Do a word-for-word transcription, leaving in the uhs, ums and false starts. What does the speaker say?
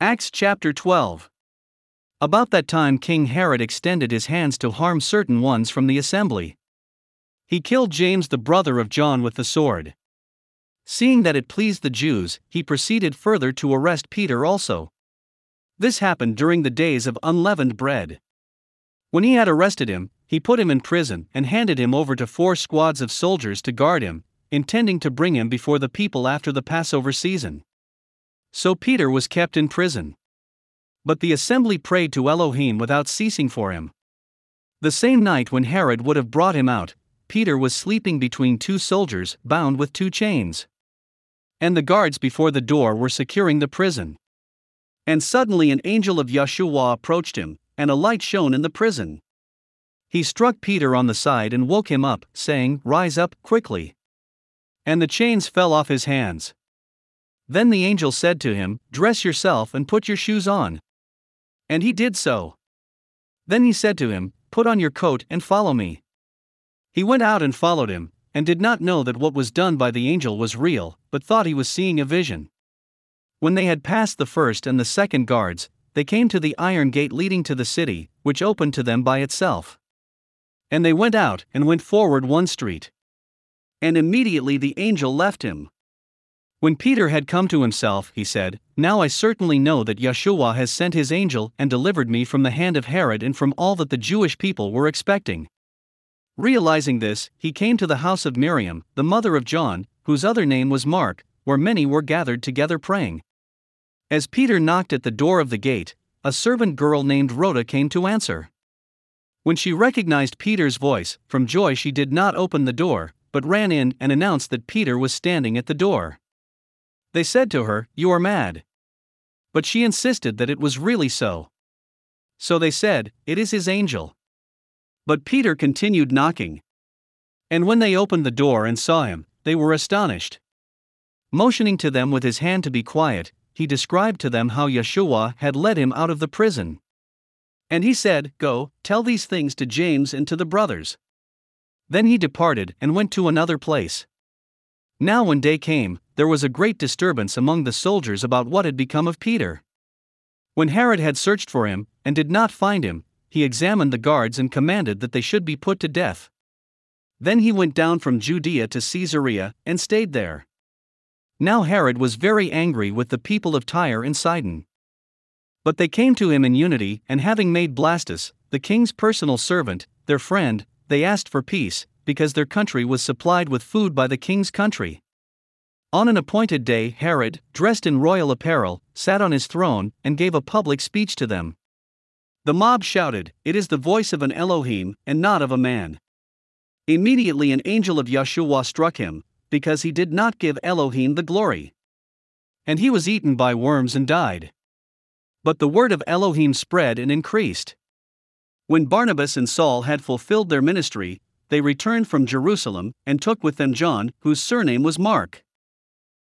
Acts chapter twelve. About that time King Herod extended his hands to harm certain ones from the assembly. He killed James the brother of John with the sword. Seeing that it pleased the Jews, he proceeded further to arrest Peter also. This happened during the days of unleavened bread. When he had arrested him, he put him in prison and handed him over to four squads of soldiers to guard him, intending to bring him before the people after the Passover season. So Peter was kept in prison. But the assembly prayed to Elohim without ceasing for him. The same night when Herod would have brought him out, Peter was sleeping between two soldiers, bound with two chains. And the guards before the door were securing the prison. And suddenly an angel of Yeshua approached him, and a light shone in the prison. He struck Peter on the side and woke him up, saying, "Rise up, quickly." And the chains fell off his hands. Then the angel said to him, "Dress yourself and put your shoes on." And he did so. Then he said to him, "Put on your coat and follow me." He went out and followed him, and did not know that what was done by the angel was real, but thought he was seeing a vision. When they had passed the first and the second guards, they came to the iron gate leading to the city, which opened to them by itself. And they went out and went forward one street. And immediately the angel left him. When Peter had come to himself, he said, "Now I certainly know that Yeshua has sent his angel and delivered me from the hand of Herod and from all that the Jewish people were expecting." Realizing this, he came to the house of Miriam, the mother of John, whose other name was Mark, where many were gathered together praying. As Peter knocked at the door of the gate, a servant girl named Rhoda came to answer. When she recognized Peter's voice, from joy she did not open the door, but ran in and announced that Peter was standing at the door. They said to her, "You are mad." But she insisted that it was really so. So they said, "It is his angel." But Peter continued knocking. And when they opened the door and saw him, they were astonished. Motioning to them with his hand to be quiet, he described to them how Yeshua had led him out of the prison. And he said, "Go, tell these things to James and to the brothers." Then he departed and went to another place. Now when day came, there was a great disturbance among the soldiers about what had become of Peter. When Herod had searched for him, and did not find him, he examined the guards and commanded that they should be put to death. Then he went down from Judea to Caesarea, and stayed there. Now Herod was very angry with the people of Tyre and Sidon. But they came to him in unity, and having made Blastus, the king's personal servant, their friend, they asked for peace, because their country was supplied with food by the king's country. On an appointed day Herod, dressed in royal apparel, sat on his throne, and gave a public speech to them. The mob shouted, "It is the voice of an Elohim, and not of a man." Immediately an angel of Yeshua struck him, because he did not give Elohim the glory. And he was eaten by worms and died. But the word of Elohim spread and increased. When Barnabas and Saul had fulfilled their ministry, they returned from Jerusalem, and took with them John, whose surname was Mark.